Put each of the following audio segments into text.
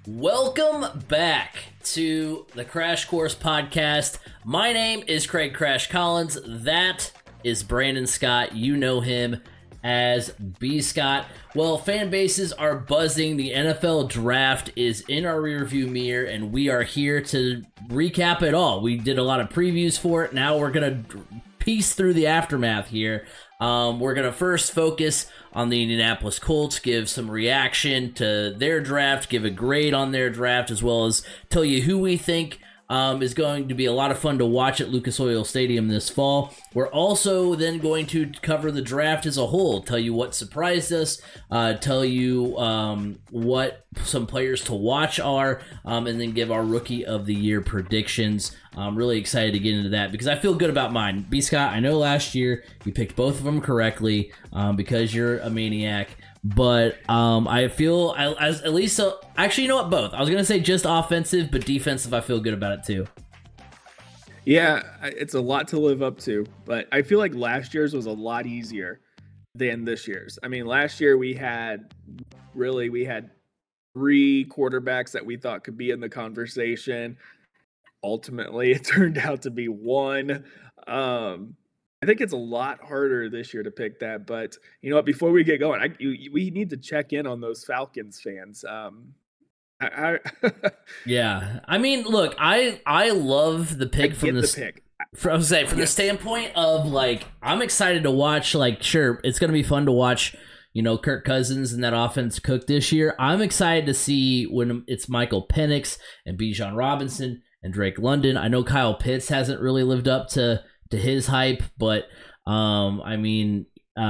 Welcome back to the Crash Course Podcast. My name is Craig Crash Collins. That is Brandon Scott. You know him as B. Scott. Well, fan bases are buzzing. The NFL draft is in our rearview mirror, and we are here to recap it all. We did a lot of previews for it. Now we're going to piece through the aftermath here. We're going to first focus on the Indianapolis Colts, give some reaction to their draft, give a grade on their draft, as well as tell you who we think is going to be a lot of fun to watch at Lucas Oil Stadium this fall. We're also then going to cover the draft as a whole, tell you what surprised us, tell you what some players to watch are, and then give our Rookie of the Year predictions. I'm really excited to get into that because I feel good about mine. B. Scott, I know last year you picked both of them correctly because you're a maniac. But I feel at least actually, you know what? Both. I was gonna say just offensive, but defensive. I feel good about it too. Yeah, it's a lot to live up to, but I feel like last year's was a lot easier than this year's. I mean, last year we had three quarterbacks that we thought could be in the conversation. Ultimately, it turned out to be one. I think it's a lot harder this year to pick that, but you know what? Before we get going, we need to check in on those Falcons fans. Yeah, I mean, look, I love the pick from the pick. From the standpoint of like, I'm excited to watch. Like, sure, it's gonna be fun to watch. You know, Kirk Cousins and that offense cook this year. I'm excited to see when it's Michael Penix and Bijan Robinson and Drake London. I know Kyle Pitts hasn't really lived up to his hype, but I mean,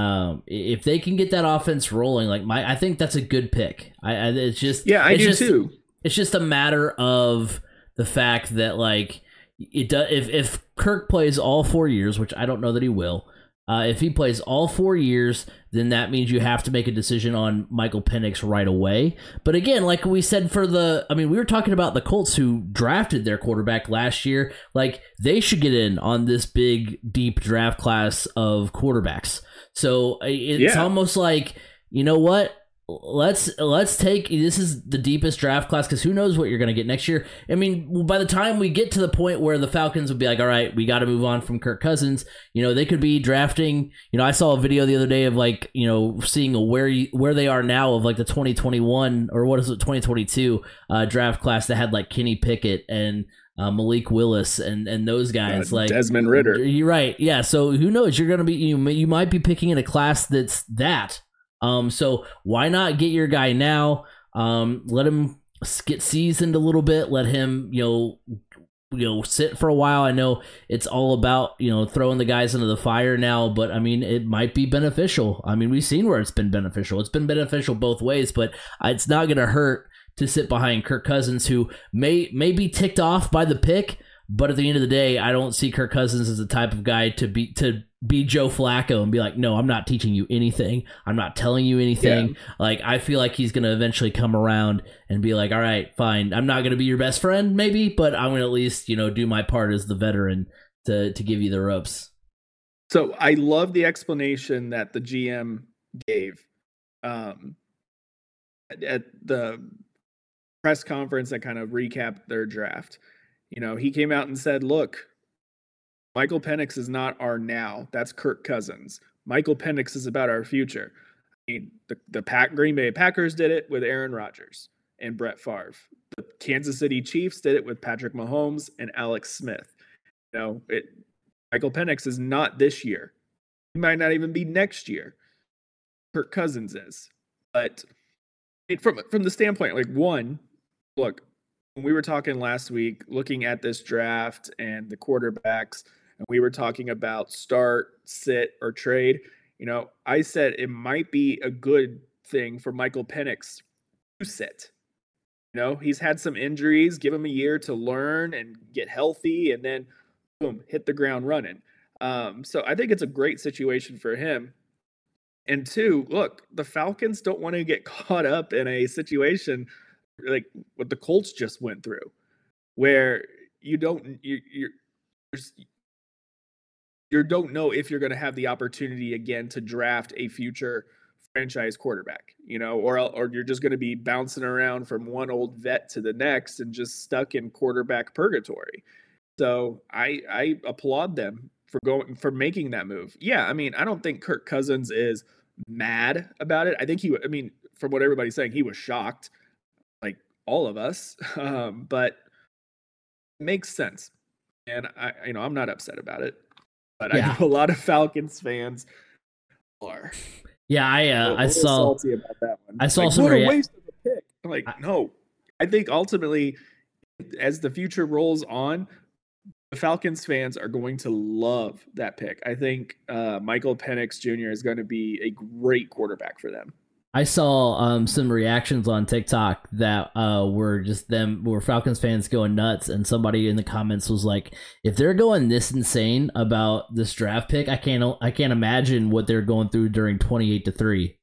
if they can get that offense rolling, like I think that's a good pick. It's just I do too. It's just a matter of the fact that like it does. If Kirk plays all 4 years, which I don't know that he will. If he plays all 4 years, then that means you have to make a decision on Michael Penix right away. But again, like we said we were talking about the Colts who drafted their quarterback last year. Like, they should get in on this big, deep draft class of quarterbacks. So it's almost like, you know what? Let's take, this is the deepest draft class because who knows what you're going to get next year. I mean, by the time we get to the point where the Falcons would be like, all right, we got to move on from Kirk Cousins, you know, they could be drafting, you know, I saw a video the other day of like, you know, seeing where they are now of like the 2021 or what is it, 2022 draft class that had like Kenny Pickett and Malik Willis and those guys, like Desmond Ridder. You're right. Yeah. So who knows? You're going to be, you might be picking in a class that's that. So why not get your guy now? Let him get seasoned a little bit. Let him, you know, sit for a while. I know it's all about, you know, throwing the guys into the fire now, but I mean, it might be beneficial. I mean, we've seen where it's been beneficial. It's been beneficial both ways, but it's not going to hurt to sit behind Kirk Cousins, who may be ticked off by the pick, but at the end of the day, I don't see Kirk Cousins as the type of guy to be Joe Flacco and be like, no, I'm not teaching you anything. I'm not telling you anything. Yeah. Like, I feel like he's going to eventually come around and be like, all right, fine. I'm not going to be your best friend, maybe, but I'm going to at least, you know, do my part as the veteran to give you the ropes. So I love the explanation that the GM gave at the press conference that kind of recapped their draft. You know, he came out and said, look, Michael Penix is not our now. That's Kirk Cousins. Michael Penix is about our future. I mean, the Green Bay Packers did it with Aaron Rodgers and Brett Favre. The Kansas City Chiefs did it with Patrick Mahomes and Alex Smith. You know, Michael Penix is not this year. He might not even be next year. Kirk Cousins is. But from the standpoint, like, one, look, when we were talking last week, looking at this draft and the quarterbacks, and we were talking about start, sit, or trade, you know, I said it might be a good thing for Michael Penix to sit. You know, he's had some injuries, give him a year to learn and get healthy, and then, boom, hit the ground running. So I think it's a great situation for him. And two, look, the Falcons don't want to get caught up in a situation like what the Colts just went through, where you don't know if you're going to have the opportunity again to draft a future franchise quarterback, or you're just going to be bouncing around from one old vet to the next and just stuck in quarterback purgatory. So I applaud them for making that move. Yeah, I mean, I don't think Kirk Cousins is mad about it. I think from what everybody's saying, he was shocked, like all of us. But it makes sense, and I'm not upset about it. But I know a lot of Falcons fans are. Yeah, I saw salty about that one. I saw some waste of a pick. I'm like, no. I think ultimately, as the future rolls on, the Falcons fans are going to love that pick. I think Michael Penix Jr. is going to be a great quarterback for them. I saw some reactions on TikTok that were Falcons fans going nuts, and somebody in the comments was like, "If they're going this insane about this draft pick, I can't imagine what they're going through during 28-3.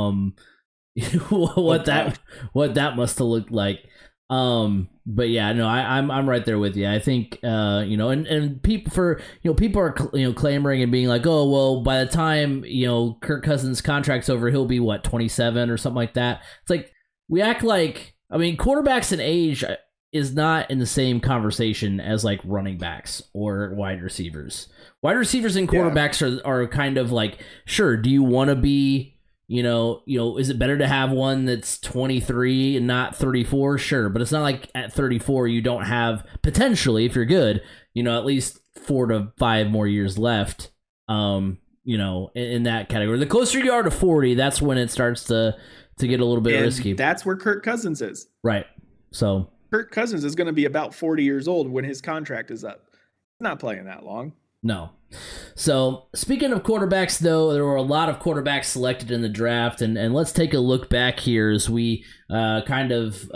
What that must have looked like." But yeah, no, I'm right there with you. I think and people are clamoring and being like, oh well, by the time Kirk Cousins' contract's over, he'll be 27 or something like that. It's like we act like, I mean, quarterbacks and age is not in the same conversation as like running backs or wide receivers. Wide receivers and quarterbacks are kind of like, sure, do you want to be is it better to have one that's 23 and not 34? Sure, but it's not like at 34 you don't have, potentially, if you're good, at least 4 to 5 more years left. In that category. The closer you are to 40, that's when it starts to get a little bit risky. That's where Kirk Cousins is. Right. So Kirk Cousins is going to be about 40 years old when his contract is up. He's not playing that long. No. So, speaking of quarterbacks, though, there were a lot of quarterbacks selected in the draft, and let's take a look back here as we start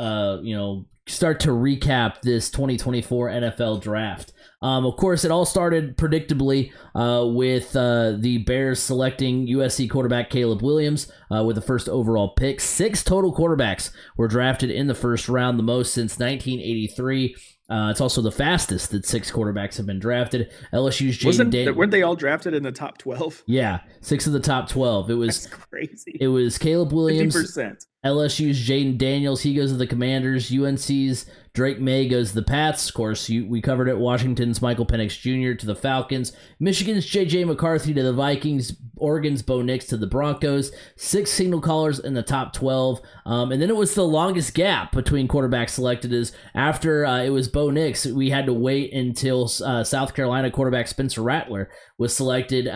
to recap this 2024 NFL draft. Of course, it all started predictably with the Bears selecting USC quarterback Caleb Williams with the first overall pick. 6 total quarterbacks were drafted in the first round, the most since 1983. It's also the fastest that 6 quarterbacks have been drafted. LSU's Jaden Daniels. Weren't they all drafted in the top 12? Yeah, 6 of the top 12. That's crazy. It was Caleb Williams. 50%. LSU's Jaden Daniels, he goes to the Commanders. UNC's Drake May goes to the Pats. Of course, we covered it. Washington's Michael Penix Jr. to the Falcons. Michigan's J.J. McCarthy to the Vikings. Oregon's Bo Nix to the Broncos. 6 signal callers in the top 12. And then it was the longest gap between quarterbacks selected is after it was Bo Nix, we had to wait until South Carolina quarterback Spencer Rattler was selected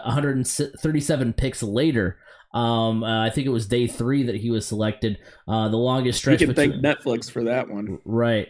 137 picks later. I think it was day 3 that he was selected. The longest stretch. You can thank Netflix for that one, right?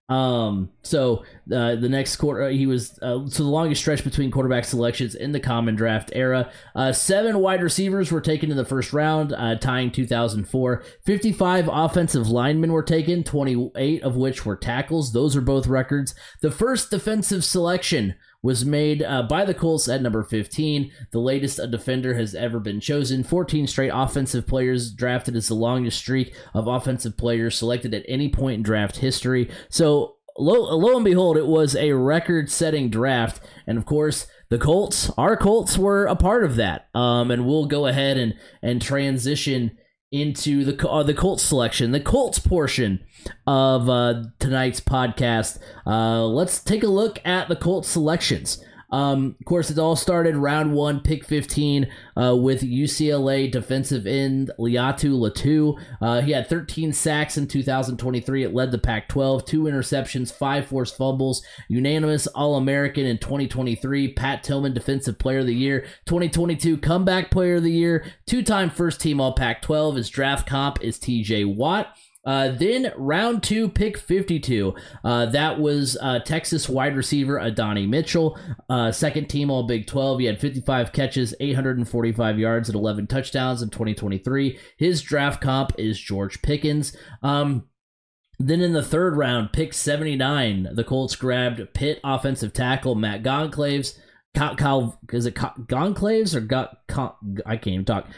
So the next quarter, he was so the longest stretch between quarterback selections in the common draft era. 7 wide receivers were taken in the first round, tying 2004. 55 offensive linemen were taken, 28 of which were tackles. Those are both records. The first defensive selection was made by the Colts at number 15, the latest a defender has ever been chosen. 14 straight offensive players drafted is the longest streak of offensive players selected at any point in draft history. So lo and behold, it was a record-setting draft, and of course, our Colts were a part of that. And we'll go ahead and transition into the Colts selection, the Colts portion of tonight's podcast. Let's take a look at the Colts selections. Of course, it all started round 1, pick 15, with UCLA defensive end Laiatu Latu. He had 13 sacks in 2023. It led the Pac-12, 2 interceptions, 5 forced fumbles, unanimous All-American in 2023. Pat Tillman, Defensive Player of the Year, 2022 Comeback Player of the Year, 2-time First Team All-Pac-12. His draft comp is TJ Watt. Then round 2, pick 52. That was Texas wide receiver Adonai Mitchell. Second team All Big 12. He had 55 catches, 845 yards, and 11 touchdowns in 2023. His draft comp is George Pickens. Then in the third round, pick 79, the Colts grabbed Pitt offensive tackle Matt Goncalves. Is it Goncalves or I can't even talk.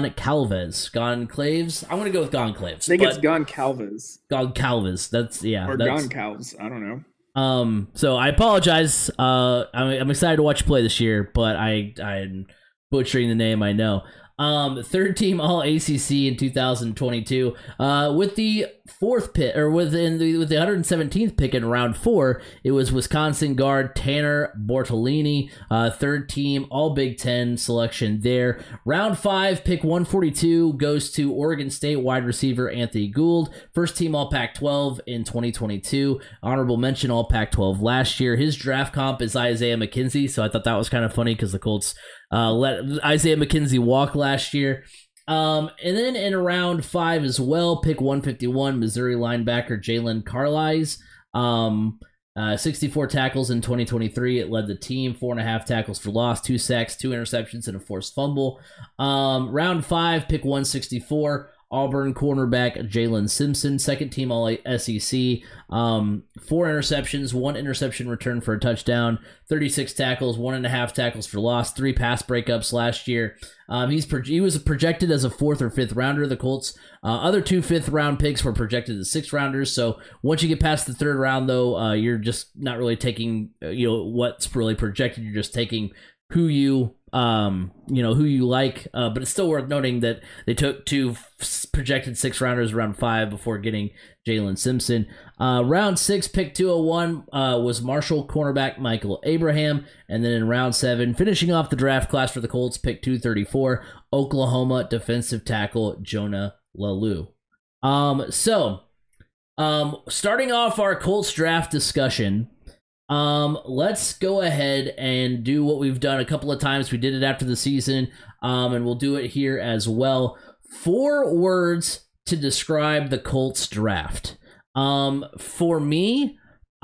Goncalves. I'm gonna go with Goncalves. I think it's Goncalves. Goncalves. That's Or Goncalves. I don't know. So I apologize. I'm excited to watch you play this year, but I'm butchering the name. I know. Third team All ACC in 2022. With the fourth pick, or with the 117th pick in round 4, it was Wisconsin guard Tanner Bortolini. Third team All Big Ten selection there. Round 5, pick 142 goes to Oregon State wide receiver Anthony Gould. First team All Pac-12 in 2022. Honorable mention All Pac-12 last year. His draft comp is Isaiah McKenzie, so I thought that was kind of funny because the Colts let Isaiah McKenzie walk last year. And then in round 5 as well, pick 151, Missouri linebacker Jalen Carlisle. 64 tackles in 2023. It led the team, 4.5 tackles for loss, 2 sacks, 2 interceptions, and a forced fumble. Round 5, pick 164, Auburn cornerback Jalen Simpson, second team All SEC, 4 interceptions, 1 interception return for a touchdown, 36 tackles, 1.5 tackles for loss, 3 pass breakups last year. He was projected as a 4th or 5th rounder. The Colts' other 2 5th-round picks were projected as 6th rounders. So once you get past the 3rd round, though, you're just not really taking what's really projected. You're just taking who you like, but it's still worth noting that they took 2 projected 6th rounders round 5 before getting Jalen Simpson. Round 6, pick 201 was Marshall cornerback Michael Abraham, and then in round 7, finishing off the draft class for the Colts, pick 234, Oklahoma defensive tackle Jonah Lalu. Starting off our Colts draft discussion. Let's go ahead and do what we've done a couple of times. We did it after the season, and we'll do it here as well. 4 words to describe the Colts draft. For me,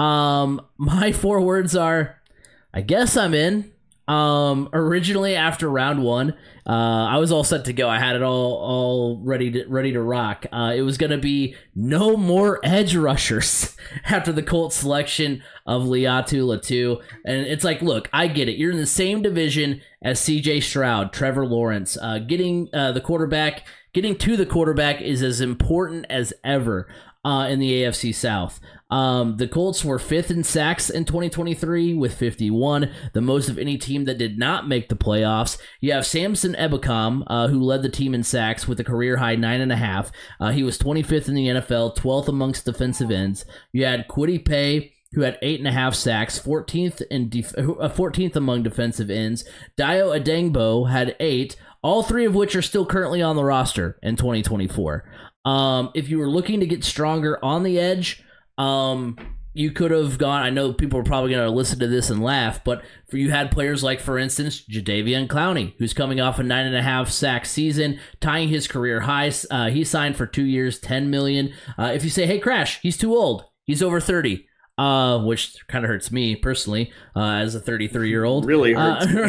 my 4 words are, I guess I'm in. Originally after round 1, I was all set to go. I had it all ready to rock. It was going to be no more edge rushers after the Colts selection of Laiatu Latu. And it's like, look, I get it. You're in the same division as CJ Stroud, Trevor Lawrence. Getting to the quarterback is as important as ever in the AFC South. The Colts were 5th in sacks in 2023 with 51, the most of any team that did not make the playoffs. You have Samson Ebukam, who led the team in sacks with a career-high 9.5. He was 25th in the NFL, 12th amongst defensive ends. You had Kwity Paye, who had 8.5 sacks, 14th among defensive ends. Dio Adengbo had 8, all 3 of which are still currently on the roster in 2024. If you were looking to get stronger on the edge, you could have gone, I know people are probably going to listen to this and laugh, but you had players like, for instance, Jadeveon Clowney, who's coming off a 9.5 sack season, tying his career highs. He signed for 2 years, $10 million. If you say, hey, Crash, he's too old, he's over 30. Which kind of hurts me personally as a 33-year-old. Really hurts me.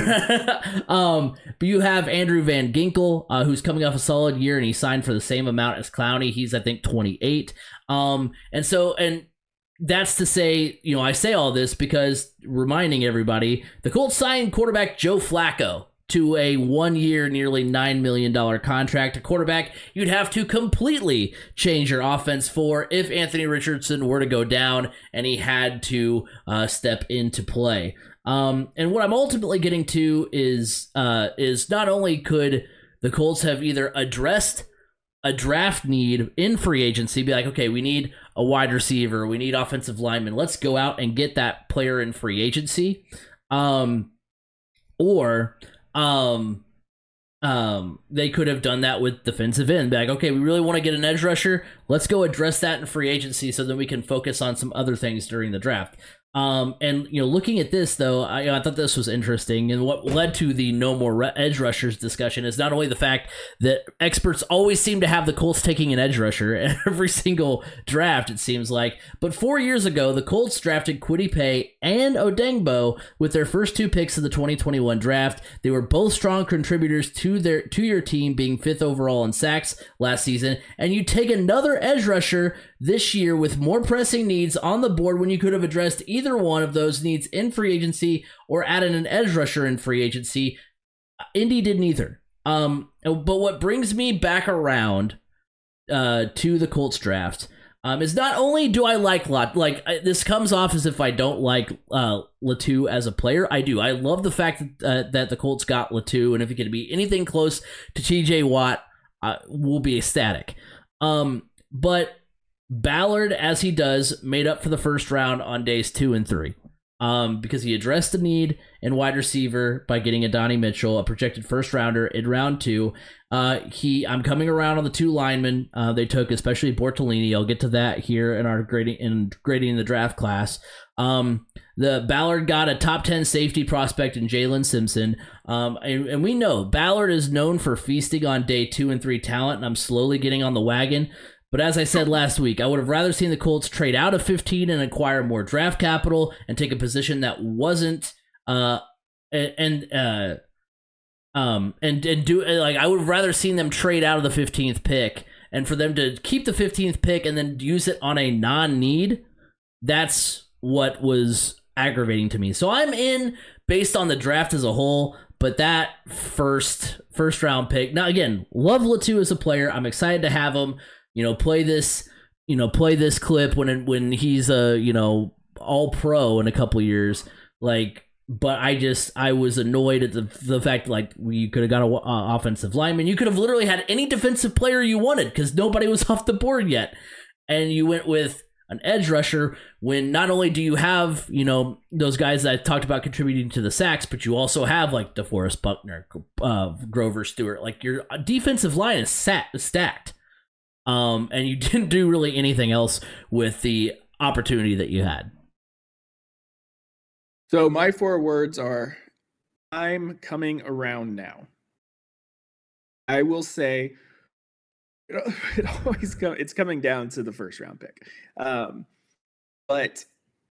But you have Andrew Van Ginkel, who's coming off a solid year, and he signed for the same amount as Clowney. He's, I think, 28. And that's to say, I say all this because reminding everybody, the Colts signed quarterback Joe Flacco to a 1-year, nearly $9 million contract. A quarterback you'd have to completely change your offense for if Anthony Richardson were to go down and he had to step into play. And what I'm ultimately getting to is not only could the Colts have either addressed a draft need in free agency, be like, okay, we need a wide receiver, we need offensive linemen, let's go out and get that player in free agency, or they could have done that with defensive end. Be like, okay, we really want to get an edge rusher. Let's go address that in free agency so that we can focus on some other things during the draft. Looking at this though, I thought this was interesting, and what led to the no more edge rushers discussion is not only the fact that experts always seem to have the Colts taking an edge rusher at every single draft, it seems like, but 4 years ago, the Colts drafted Kwity Paye and Odengbo with their first 2 picks of the 2021 draft. They were both strong contributors to your team, being 5th overall in sacks last season, and you take another edge rusher this year with more pressing needs on the board when you could have addressed either one of those needs in free agency or added an edge rusher in free agency. Indy did neither. But what brings me back around to the Colts draft, is not only do I like this comes off as if I don't like Latu as a player. I do. I love the fact that the Colts got Latu, and if it can be anything close to TJ Watt, we'll be ecstatic. But Ballard, as he does, made up for the first round on days 2 and 3. Because he addressed the need in wide receiver by getting Adonai Mitchell, a projected first rounder in round 2. I'm coming around on the 2 linemen they took, especially Bortolini. I'll get to that here in our grading the draft class. The Ballard got a top 10 safety prospect in Jalen Simpson. And we know Ballard is known for feasting on day 2 and 3 talent, and I'm slowly getting on the wagon. But as I said last week, I would have rather seen the Colts trade out of 15 and acquire more draft capital and take a position that wasn't I would have rather seen them trade out of the 15th pick and for them to keep the 15th pick and then use it on a non-need. That's what was aggravating to me. So I'm in based on the draft as a whole, but that first round pick. Now again, love Latu as a player. I'm excited to have him. Play this clip when he's all pro in a couple years. But I was annoyed at the fact we could have got an offensive lineman. You could have literally had any defensive player you wanted because nobody was off the board yet, and you went with an edge rusher when not only do you have those guys that I talked about contributing to the sacks, but you also have DeForest Buckner, Grover Stewart. Your defensive line is stacked. And you didn't do really anything else with the opportunity that you had. So my 4 words are, I'm coming around now. I will say, it's coming down to the first round pick. But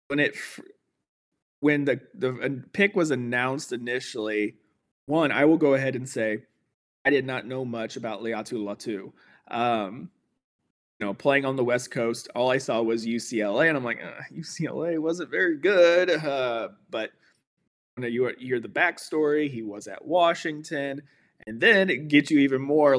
when the pick was announced initially, I will go ahead and say, I did not know much about Laiatu Latu. Playing on the West Coast, all I saw was UCLA, and I'm like, UCLA wasn't very good. But when you hear the backstory, he was at Washington, and then it gets you even more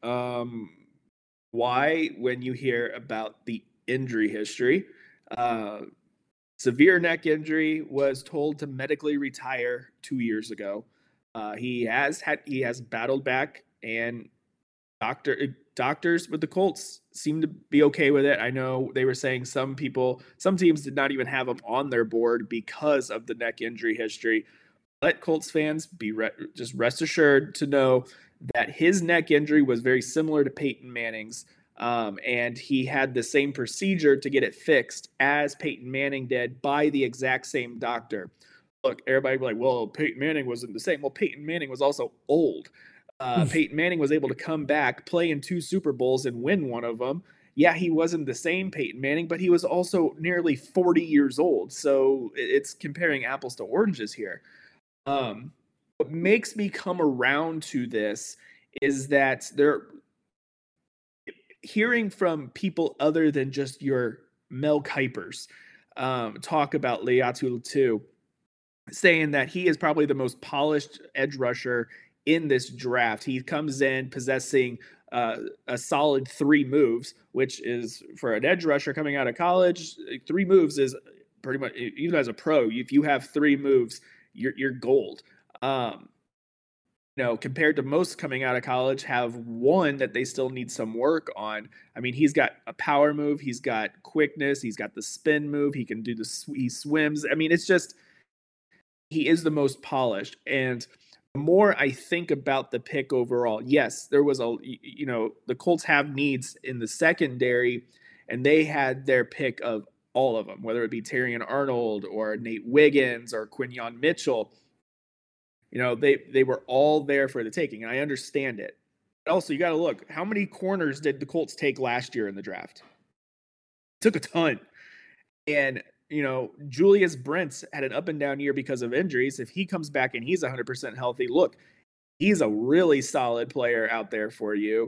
why when you hear about the injury history. Severe neck injury, was told to medically retire 2 years ago. He has battled back, and doctors with the Colts seem to be okay with it. I know they were saying some teams did not even have him on their board because of the neck injury history. Let Colts fans be just rest assured to know that his neck injury was very similar to Peyton Manning's, and he had the same procedure to get it fixed as Peyton Manning did by the exact same doctor. Look, everybody be like, well, Peyton Manning wasn't the same. Well, Peyton Manning was also old. Peyton Manning was able to come back, play in 2 Super Bowls, and win one of them. Yeah, he wasn't the same Peyton Manning, but he was also nearly 40 years old. So it's comparing apples to oranges here. What makes me come around to this is that they're hearing from people other than just your Mel Kipers talk about Laiatu Latu, saying that he is probably the most polished edge rusher in this draft. He comes in possessing a solid 3 moves, which is for an edge rusher coming out of college. 3 moves is pretty much, even as a pro, if you have 3 moves, you're gold. Compared to most coming out of college have 1 that they still need some work on. I mean, he's got a power move, he's got quickness, he's got the spin move, he can do he swims. I mean, it's just, he is the most polished. And the more I think about the pick overall, yes, there was the Colts have needs in the secondary, and they had their pick of all of them, whether it be Terrion Arnold or Nate Wiggins or Quinyon Mitchell. They were all there for the taking, and I understand it. But also, you got to look, how many corners did the Colts take last year in the draft? Took a ton. And Julius Brents had an up and down year because of injuries. If he comes back and he's 100% healthy, look, he's a really solid player out there for you.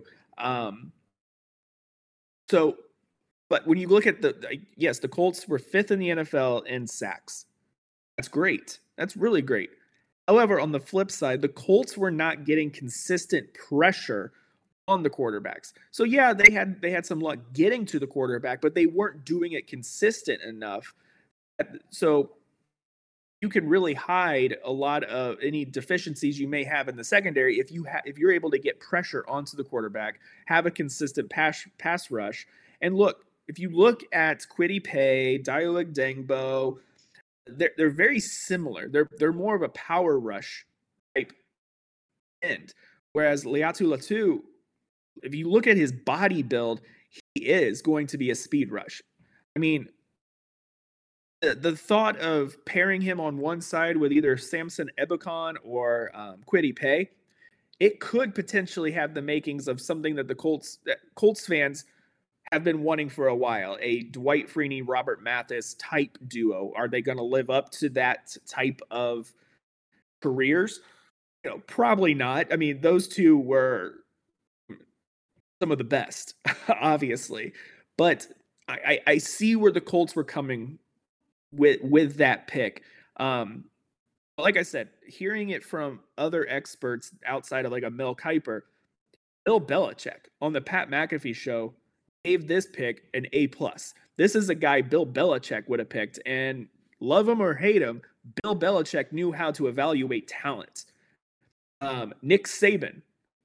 But when you look at the Colts were 5th in the NFL in sacks. That's great. That's really great. However, on the flip side, the Colts were not getting consistent pressure on the quarterbacks. So yeah, they had some luck getting to the quarterback, but they weren't doing it consistent enough. So you can really hide a lot of any deficiencies you may have in the secondary if you're able to get pressure onto the quarterback, have a consistent pass rush. And look, if you look at Kwity Paye, Dayo Dengbo, they're very similar. They're more of a power rush type end. Whereas Laiatu Latu, if you look at his body build, he is going to be a speed rush. I mean, the thought of pairing him on one side with either Samson Ebukam or Kwity Paye, it could potentially have the makings of something that the Colts fans have been wanting for a while, a Dwight Freeney, Robert Mathis type duo. Are they going to live up to that type of careers? Probably not. I mean, those two were some of the best, obviously. But I see where the Colts were coming with that pick. Like I said, hearing it from other experts outside of like a Mel Kiper, Bill Belichick on the Pat McAfee show gave this pick an A+. This is a guy Bill Belichick would have picked, and love him or hate him, Bill Belichick knew how to evaluate talent. Nick Saban,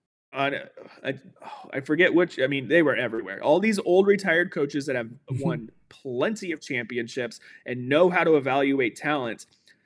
I forget which. I mean, they were everywhere. All these old retired coaches that have won plenty of championships and know how to evaluate talent.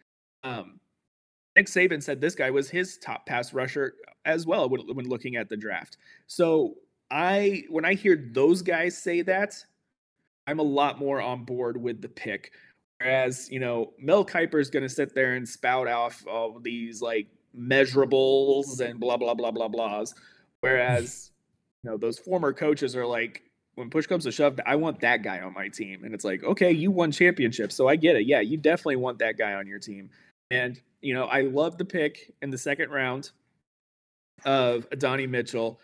Nick Saban said this guy was his top pass rusher as well when looking at the draft. So when I hear those guys say that, I'm a lot more on board with the pick. Whereas, Mel Kiper is going to sit there and spout off all these like measurables and blah, blah, blah, blah, blahs. Whereas, those former coaches are like, when push comes to shove, I want that guy on my team. And it's like, okay, you won championships, so I get it. Yeah, you definitely want that guy on your team. And, I love the pick in the second round of Adonai Mitchell.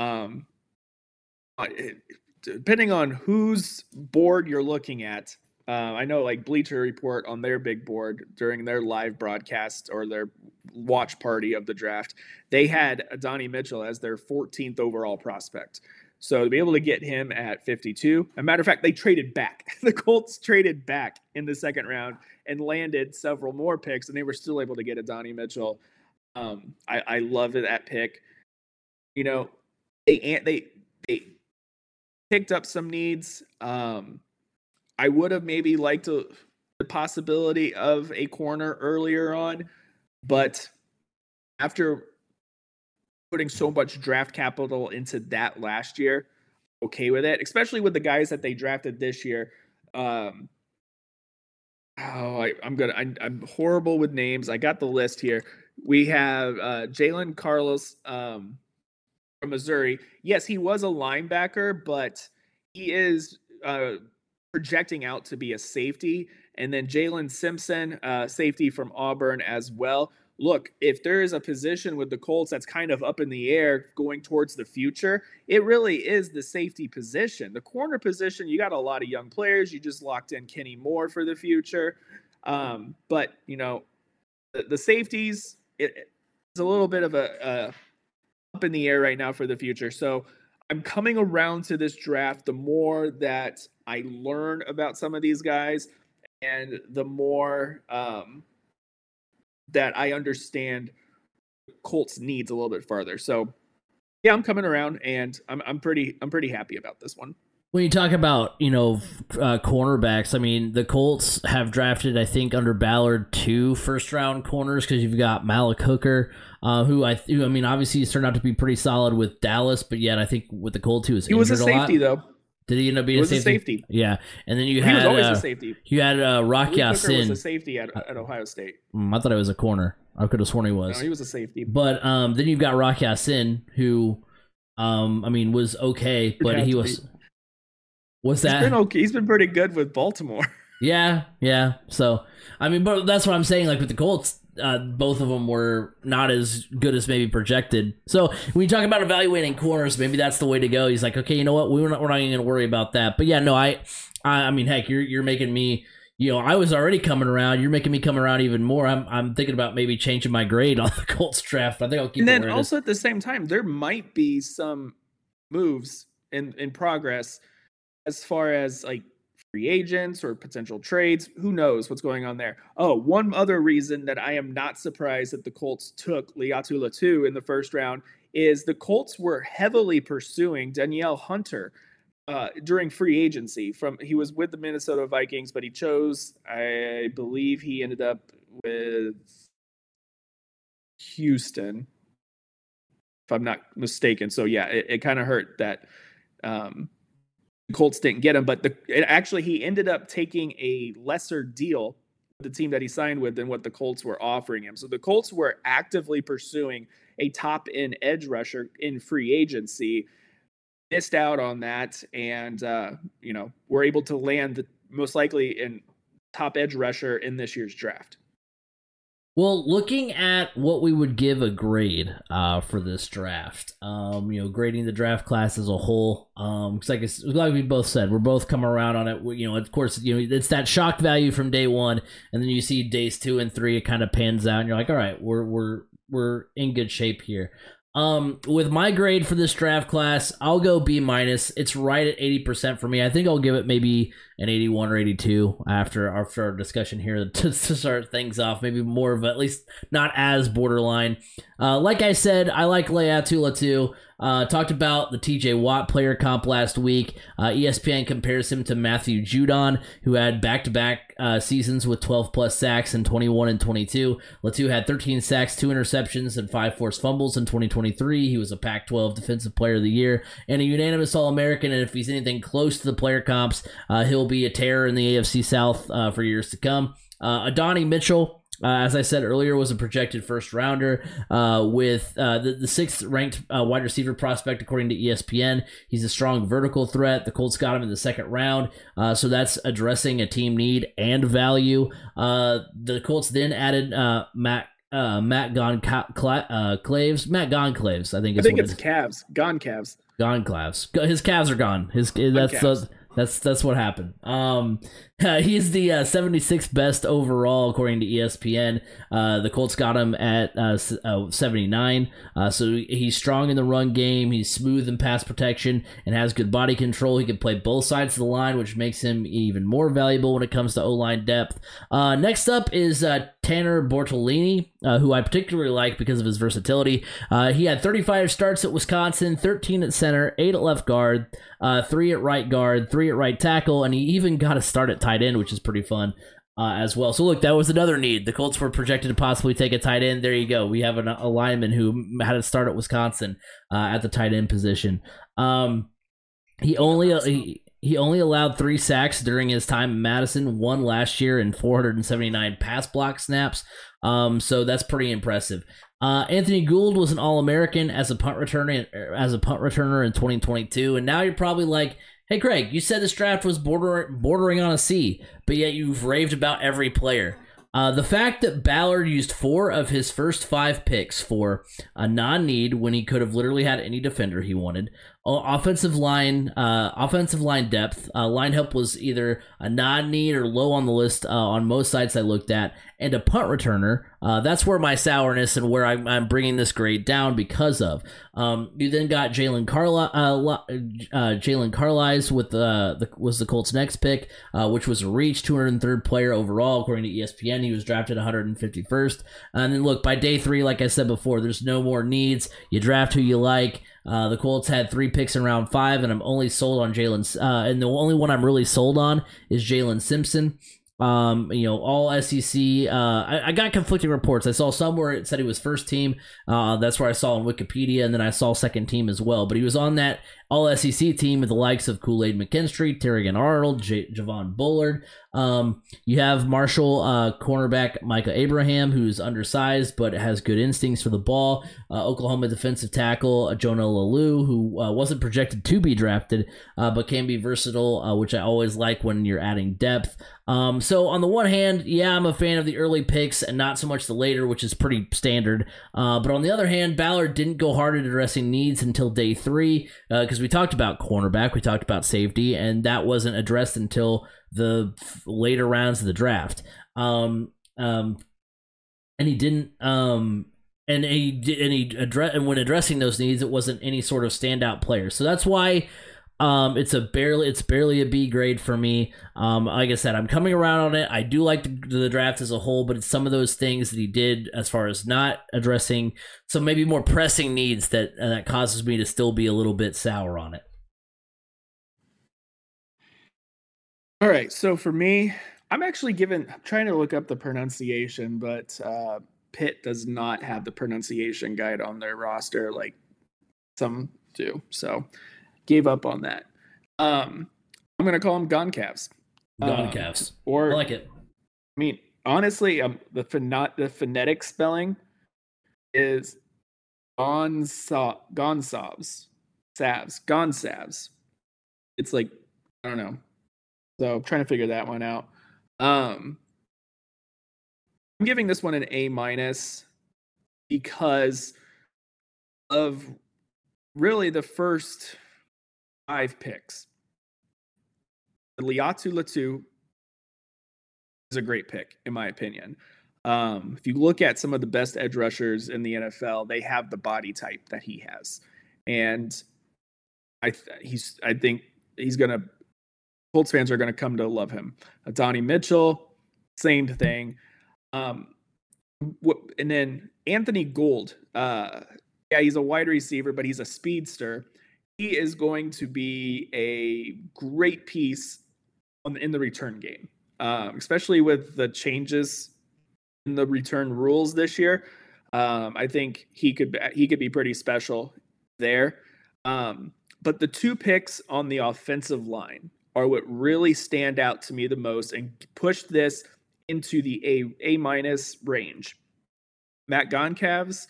Depending on whose board you're looking at, I know like Bleacher Report on their big board during their live broadcast or their watch party of the draft, they had Adonai Mitchell as their 14th overall prospect. So to be able to get him at 52, as a matter of fact, they traded back. The Colts traded back in the second round and landed several more picks, and they were still able to get Adonai Mitchell. I love that pick. They picked up some needs. I would have maybe liked the possibility of a corner earlier on, but after putting so much draft capital into that last year, okay with it, especially with the guys that they drafted this year. I'm horrible with names. I got the list here. We have Jalen Carlos from Missouri. Yes, he was a linebacker, but he is projecting out to be a safety. And then Jalen Simpson, safety from Auburn as well. Look, if there is a position with the Colts that's kind of up in the air going towards the future, it really is the safety position. The corner position, you got a lot of young players. You just locked in Kenny Moore for the future. But, the safeties, it's a little bit of a up in the air right now for the future. So I'm coming around to this draft. The more that I learn about some of these guys and the more that I understand Colts needs a little bit further. So yeah, I'm coming around and I'm pretty happy about this one. When you talk about, cornerbacks, I mean, the Colts have drafted, I think, under Ballard 2 first-round corners because you've got Malik Hooker, who obviously he's turned out to be pretty solid with Dallas, but yet I think with the Colts he was a safety, though. Did he end up being a safety? Yeah. And then he was always a safety. You had Rock Ya-Sin. He was a safety at Ohio State. I thought it was a corner. I could have sworn he was. No, he was a safety. But then you've got Rock Ya-Sin, who, was okay, but he was... What's that? He's been okay. He's been pretty good with Baltimore. Yeah. So, but that's what I'm saying. Like with the Colts, both of them were not as good as maybe projected. So when you talk about evaluating corners, maybe that's the way to go. He's like, okay, you know what? We're not even going to worry about that. But yeah, no, I mean, heck, you're making me. I was already coming around. You're making me come around even more. I'm thinking about maybe changing my grade on the Colts draft. I think I'll keep. And then also at the same time, there might be some moves in progress as far as like free agents or potential trades. Who knows what's going on there? Oh, one other reason that I am not surprised that the Colts took Laiatu Latu in the first round is the Colts were heavily pursuing Danielle Hunter during free agency. He was with the Minnesota Vikings, but he chose, I believe he ended up with Houston, if I'm not mistaken. So yeah, it kind of hurt that the Colts didn't get him, but actually he ended up taking a lesser deal with the team that he signed with than what the Colts were offering him. So the Colts were actively pursuing a top end edge rusher in free agency, missed out on that, and were able to land the most likely in top edge rusher in this year's draft. Well, looking at what we would give a grade for this draft, grading the draft class as a whole, because like we both said, we're both coming around on it. Of course, it's that shock value from day one, and then you see days 2 and 3, it kind of pans out, and you're like, all right, we're in good shape here. With my grade for this draft class, I'll go B-. It's right at 80% for me. I think I'll give it maybe an 81 or 82 after our discussion here to start things off. Maybe more of at least not as borderline. Like I said, I like Laiatu Latu. Talked about the TJ Watt player comp last week. ESPN compares him to Matthew Judon, who had back-to-back seasons with 12-plus sacks in 21 and 22. Latu had 13 sacks, 2 interceptions, and 5 forced fumbles in 2023. He was a Pac-12 Defensive Player of the Year and a unanimous All-American, and if he's anything close to the player comps, he'll be a terror in the AFC South for years to come. Adonai Mitchell, as I said earlier, was a projected first rounder with the 6th ranked wide receiver prospect according to ESPN. He's a strong vertical threat. The Colts got him in the 2nd round, so that's addressing a team need and value. The Colts then added Matt Goncalves. Matt Goncalves, I think it's calves. Goncalves. His calves are gone. That's what happened. He's the 76th best overall according to ESPN. The Colts got him at 79. So he's strong in the run game. He's smooth in pass protection and has good body control. He can play both sides of the line, which makes him even more valuable when it comes to O-line depth. Next up is Tanner Bortolini, who I particularly like because of his versatility. He had 35 starts at Wisconsin, 13 at center, 8 at left guard, 3 at right guard, 3 at right tackle, and he even got a start at tight end, which is pretty fun as well. So look, that was another need. The Colts were projected to possibly take a tight end. There you go. We have a lineman who had a start at Wisconsin at the tight end position. He only allowed 3 sacks during his time in Madison, 1 last year, and 479 pass block snaps. So that's pretty impressive. Anthony Gould was an All-American as a punt returner in 2022, and now you're probably like, hey, Craig, you said this draft was bordering on a C, but yet you've raved about every player. The fact that Ballard used 4 of his first 5 picks for a non-need when he could have literally had any defender he wanted. Offensive line depth. Line help was either a non-need or low on the list on most sites I looked at, and a punt returner. That's where my sourness and where I'm bringing this grade down because of. You then got Jalen Carlies was the Colts' next pick, which was a reach, 203rd player overall according to ESPN. He was drafted 151st. And then look, by day 3, like I said before, there's no more needs. You draft who you like. The Colts had 3 picks in round 5, and I'm only sold on Jalen. And the only one I'm really sold on is Jalen Simpson. All SEC. I got conflicting reports. I saw somewhere it said he was first team. That's where I saw on Wikipedia, and then I saw second team as well. But he was on that All SEC team with the likes of Kool-Aid McKinstry, Terrigan Arnold, Javon Bullard. You have Marshall cornerback Micah Abraham, who's undersized but has good instincts for the ball. Oklahoma defensive tackle Jonah Lalu, who wasn't projected to be drafted, but can be versatile, which I always like when you're adding depth. So on the one hand, yeah, I'm a fan of the early picks and not so much the later, which is pretty standard. But on the other hand, Ballard didn't go hard at addressing needs until day 3, because we talked about cornerback, we talked about safety, and that wasn't addressed until the later rounds of the draft. And he didn't and when addressing those needs, it wasn't any sort of standout player. So that's why it's barely a B grade for me. Like I said, I'm coming around on it. I do like the draft as a whole, but it's some of those things that he did as far as not addressing some maybe more pressing needs that causes me to still be a little bit sour on it. All right, so for me, I'm trying to look up the pronunciation, but Pitt does not have the pronunciation guide on their roster like some do. So gave up on that. I'm going to call them Goncalves. Goncalves. Or I like it. I mean, honestly, the phonetic spelling is Gonsavs. It's like, I don't know. So I'm trying to figure that one out. I'm giving this one an A- because of really the first 5 picks. Laiatu Latu is a great pick, in my opinion. If you look at some of the best edge rushers in the NFL, they have the body type that he has, and I think he's gonna. Colts fans are going to come to love him. Donnie Mitchell, same thing. And then Anthony Gould. He's a wide receiver, but he's a speedster. He is going to be a great piece in the return game, especially with the changes in the return rules this year. I think he could be pretty special there. But the 2 picks on the offensive line are what really stand out to me the most and push this into the A- range. Matt Goncalves,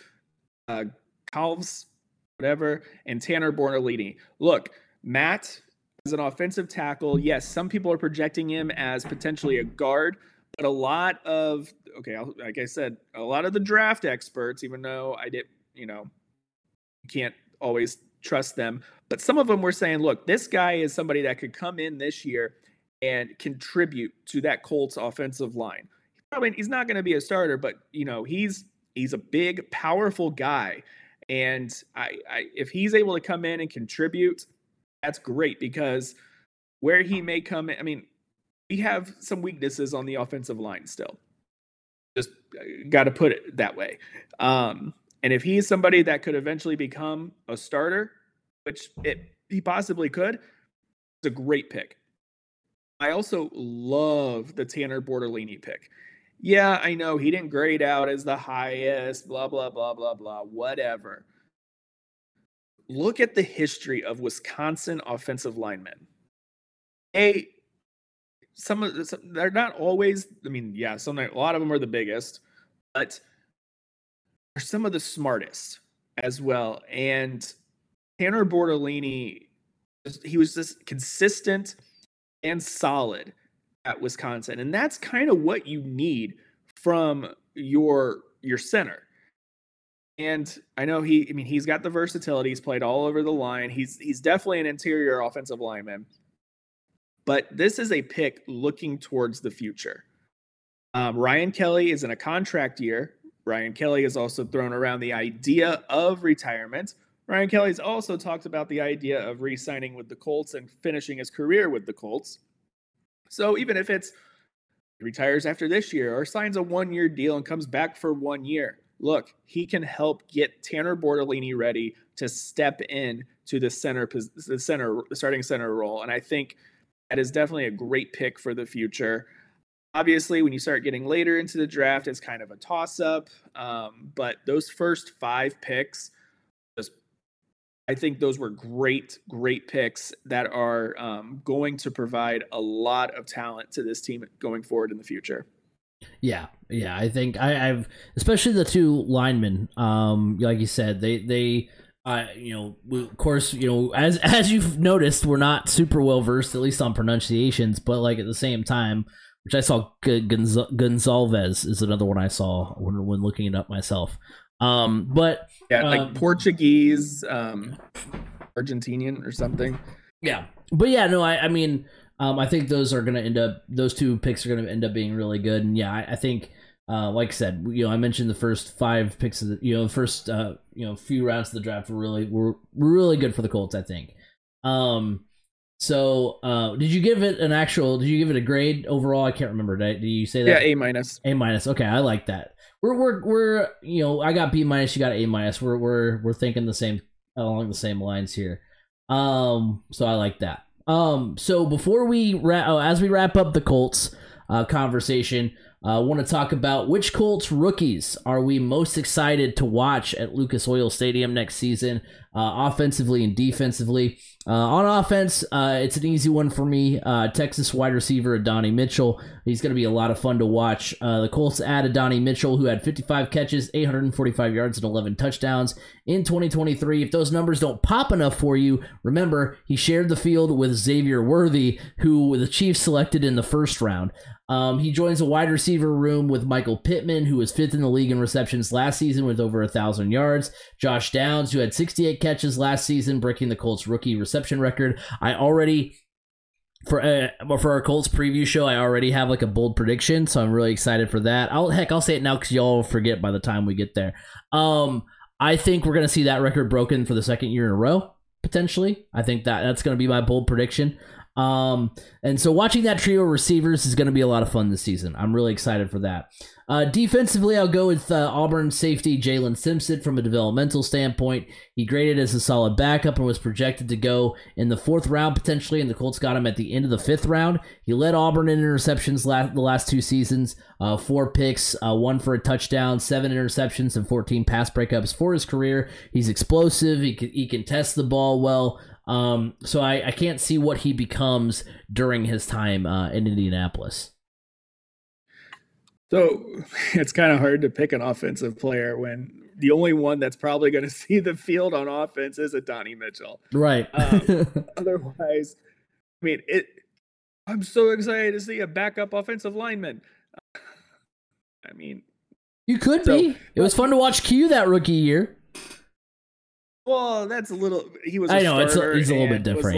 Calves, whatever, and Tanner Bornolini. Look, Matt is an offensive tackle. Yes, some people are projecting him as potentially a guard, but like I said, a lot of the draft experts, even though you can't always trust them, but some of them were saying, look, this guy is somebody that could come in this year and contribute to that Colts offensive line. He's not going to be a starter, but he's a big, powerful guy, and if he's able to come in and contribute, that's great, because where he may come in, we have some weaknesses on the offensive line still. Just got to put it that way. And if he's somebody that could eventually become a starter, which he possibly could, it's a great pick. I also love the Tanner Bortolini pick. Yeah, I know he didn't grade out as the highest, blah, blah, blah, blah, blah, whatever. Look at the history of Wisconsin offensive linemen. They're not always, a lot of them are the biggest, but are some of the smartest as well. And Tanner Bortolini, he was just consistent and solid at Wisconsin. And that's kind of what you need from your center. And I know he's got the versatility. He's played all over the line. He's definitely an interior offensive lineman. But this is a pick looking towards the future. Ryan Kelly is in a contract year. Ryan Kelly has also thrown around the idea of retirement. Ryan Kelly's also talked about the idea of re-signing with the Colts and finishing his career with the Colts. So even if he retires after this year or signs a 1-year deal and comes back for 1 year, look, he can help get Tanner Bortolini ready to step in to the starting center role. And I think that is definitely a great pick for the future. Obviously, when you start getting later into the draft, it's kind of a toss-up. But those first 5 picks, I think those were great picks that are going to provide a lot of talent to this team going forward in the future. Yeah. I think I've especially the 2 linemen. Like you said, they of course, as you've noticed, we're not super well versed, at least on pronunciations. But like at the same time, which I saw, Gonzalez is another one I saw when looking it up myself. But like Portuguese, Argentinian or something. Yeah, but yeah, no, I think those 2 picks are going to end up being really good. And yeah, I think Like I said, I mentioned the first 5 picks of the first few rounds of the draft were really good for the Colts, I think. So did you give it a grade overall? I can't remember. Did you say that? Yeah, A-. A-. Okay, I like that. We're I got B-, you got A-. We're thinking along the same lines here. So I like that. So before as we wrap up the Colts conversation, I want to talk about which Colts rookies are we most excited to watch at Lucas Oil Stadium next season, offensively and defensively. On offense, it's an easy one for me. Texas wide receiver Adonai Mitchell. He's going to be a lot of fun to watch. The Colts add Adonai Mitchell, who had 55 catches, 845 yards, and 11 touchdowns in 2023. If those numbers don't pop enough for you, remember, he shared the field with Xavier Worthy, who the Chiefs selected in the first round. He joins a wide receiver room with Michael Pittman, who was 5th in the league in receptions last season with over 1,000 yards. Josh Downs, who had 68 catches last season, breaking the Colts rookie reception record. For our Colts preview show, I already have like a bold prediction, so I'm really excited for that. I'll say it now because y'all will forget by the time we get there. I think we're going to see that record broken for the second year in a row, potentially. I think that's going to be my bold prediction. And so watching that trio of receivers is going to be a lot of fun this season. I'm really excited for that. Defensively, I'll go with Auburn safety Jalen Simpson from a developmental standpoint. He graded as a solid backup and was projected to go in the 4th round potentially, and the Colts got him at the end of the 5th round. He led Auburn in interceptions the last 2 seasons, 4 picks, 1 for a touchdown, 7 interceptions, and 14 pass breakups for his career. He's explosive. He can test the ball well. So I can't see what he becomes during his time in Indianapolis. So it's kind of hard to pick an offensive player when the only one that's probably going to see the field on offense is Adonai Mitchell. Right. Otherwise, I mean, I'm so excited to see a backup offensive lineman. I mean, you could be. It was fun to watch Q that rookie year. Well, that's a little. He was. I know it's a little bit different.